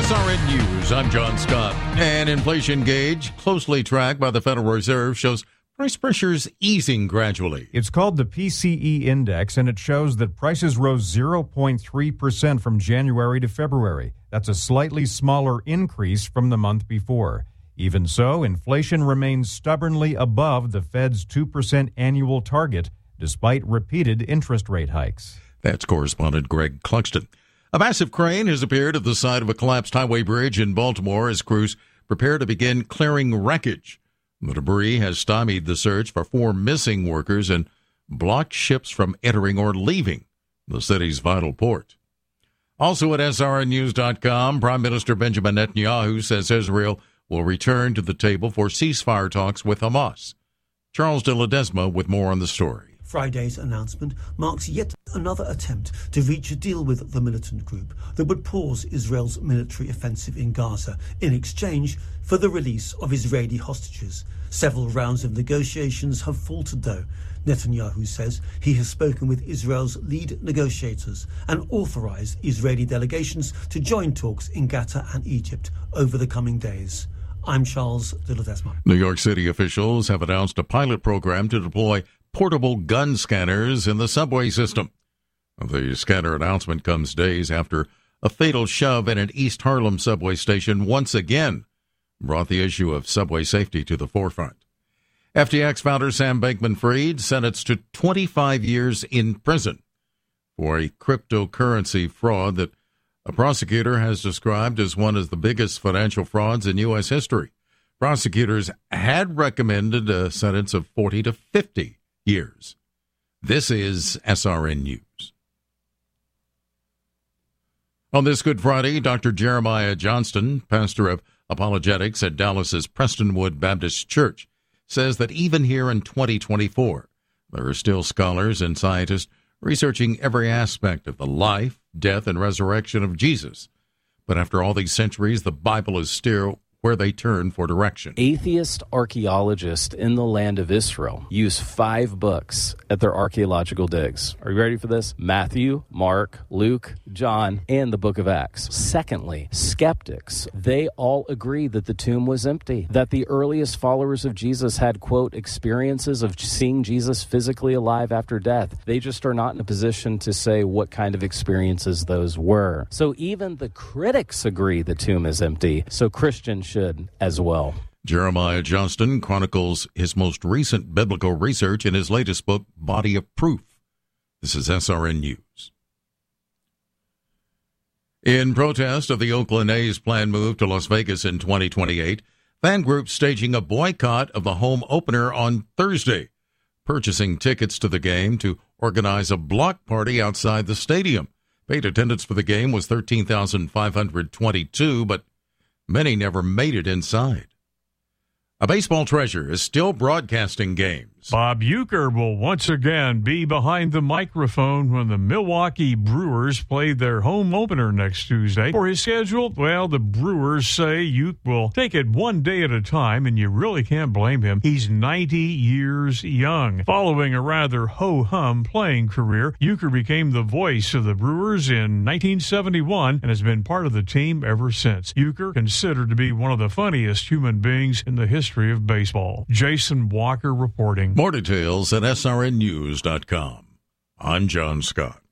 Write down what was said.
SRN News, I'm John Scott. An inflation gauge closely tracked by the Federal Reserve shows price pressures easing gradually. It's called the PCE index, and it shows that prices rose 0.3% from January to February. That's a slightly smaller increase from the month before. Even so, inflation remains stubbornly above the Fed's 2% annual target, despite repeated interest rate hikes. That's correspondent Greg Cluxton. A massive crane has appeared at the side of a collapsed highway bridge in Baltimore as crews prepare to begin clearing wreckage. The debris has stymied the search for 4 missing workers and blocked ships from entering or leaving the city's vital port. Also at SRNnews.com, Prime Minister Benjamin Netanyahu says Israel will return to the table for ceasefire talks with Hamas. Charles de Ledesma with more on the story. Friday's announcement marks yet another attempt to reach a deal with the militant group that would pause Israel's military offensive in Gaza in exchange for the release of Israeli hostages. Several rounds of negotiations have faltered, though. Netanyahu says he has spoken with Israel's lead negotiators and authorized Israeli delegations to join talks in Qatar and Egypt over the coming days. I'm Charles de Ledesma. New York City officials have announced a pilot program to deploy portable gun scanners in the subway system. The scanner announcement comes days after a fatal shove in an East Harlem subway station once again brought the issue of subway safety to the forefront. FTX founder Sam Bankman-Fried sentenced to 25 years in prison for a cryptocurrency fraud that a prosecutor has described as one of the biggest financial frauds in U.S. history. Prosecutors had recommended a sentence of 40 to 50 years. This is SRN News. On this Good Friday, Dr. Jeremiah Johnston, pastor of apologetics at Dallas's Prestonwood Baptist Church, says that even here in 2024, there are still scholars and scientists researching every aspect of the life, death, and resurrection of Jesus. But after all these centuries, the Bible is still where they turn for direction. Atheist archaeologists in the land of Israel use 5 books at their archaeological digs. Are you ready for this? Matthew, Mark, Luke, John, and the book of Acts. Secondly, skeptics, they all agree that the tomb was empty, that the earliest followers of Jesus had, quote, experiences of seeing Jesus physically alive after death. They just are not in a position to say what kind of experiences those were. So even the critics agree the tomb is empty, so Christians should as well. Jeremiah Johnston chronicles his most recent biblical research in his latest book, Body of Proof. This is SRN News. In protest of the Oakland A's planned move to Las Vegas in 2028, fan groups staging a boycott of the home opener on Thursday, purchasing tickets to the game to organize a block party outside the stadium. Paid attendance for the game was 13,522, but many never made it inside. A baseball treasure is still broadcasting games. Bob Uecker will once again be behind the microphone when the Milwaukee Brewers play their home opener next Tuesday. For his schedule, well, the Brewers say Uecker will take it one day at a time, and you really can't blame him. He's 90 years young. Following a rather ho-hum playing career, Uecker became the voice of the Brewers in 1971 and has been part of the team ever since. Uecker, considered to be one of the funniest human beings in the history of baseball. Jason Walker reporting. More details at srnnews.com. I'm John Scott.